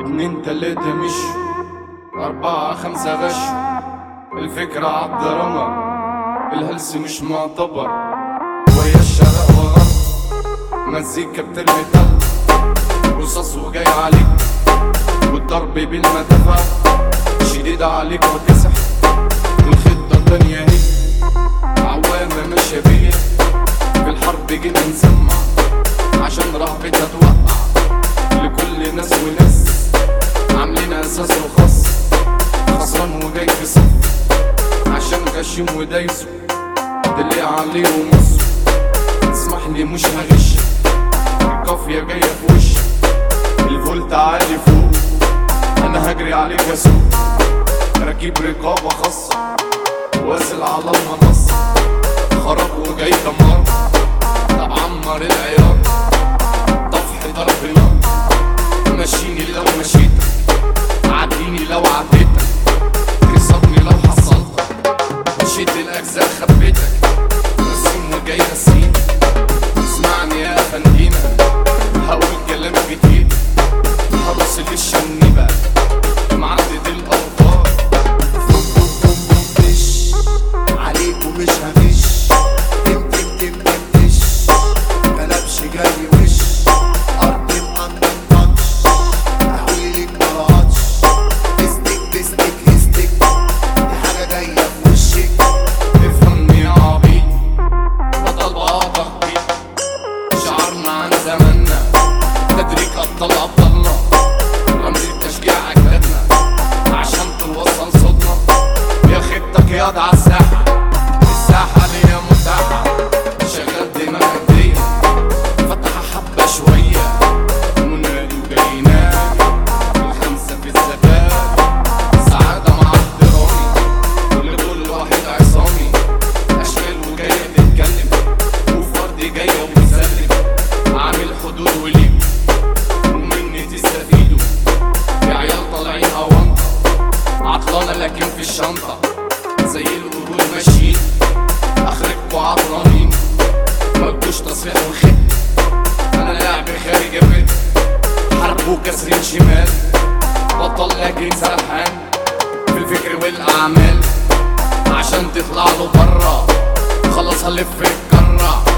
اتنين تلاتة مش 4 5 غش. الفكرة عالدراما، الهلس مش معتبر. ويا الشرق وغرب، مزيكا بترمي تحت رصاص وجاي عليك، والضرب بالمدفع شديد عليك وكسح. والخطة تانية هي عوامة ماشية بيا، في الحرب جينا نسمع عشان رهبتها توقع لكل ناس وناس. عاملين اساس وخاص، خسران وجاي في صف عشان غشيم ودايسه دلي عليه ونص. اسمح لي مش هغش، القافية جاية في وشي، الفولت عالي فوق، انا هجري عليك اسوق. راكب رقابة خاصة واصل على المنصة، خراب وجاي دمار. طب عمر العيار، طفح ضرب نار. مشيني لو مشيتك، عديني لو عديتك، كسرني لو حصلتك. مشيت الاجزاء خبيتك، رسيم وجاي رسيم. اسمعني يا افندينا، هقول كلام جديد، هبص للشني بقى معدد الاوتار. مش عليك ومش هفش، تمتش كلبش جاي وش. ارض مقنطنش، احويلك ملقطش. بستك هستك، دي حاجة جاية في وشك. افهمني يا عبيط، بطل بقى تخبيط. شعرنا عن زماننا، تدريك ابطال ابطالنا، رمز التشجيع اجدادنا عشان توصل صوتنا. يا خطك ياض عالساحة، الساحة ليا متاحة. شغل دماغك دي، فتح حبة شوية، منادي وجاي نادي. الخمسة في الزكاة، سعادة مع احترامي لكل واحد عصامي. أشكال وجاية تتكلم، وفرد جاية وبتسلم. عامل حدود وليك ومني تستفيدوا. يا عيال طالعين أونطة، عطلانة لكن في الشنطة زي القرود ماشيين. اخرجكوا عطلانين، مالكوش تصريح وخط. انا لاعب خارج الرد، حرب وكسرين شمال. بطل لكن سرحان في الفكر والاعمال، عشان تطلع له برا خلص هلف الكرة.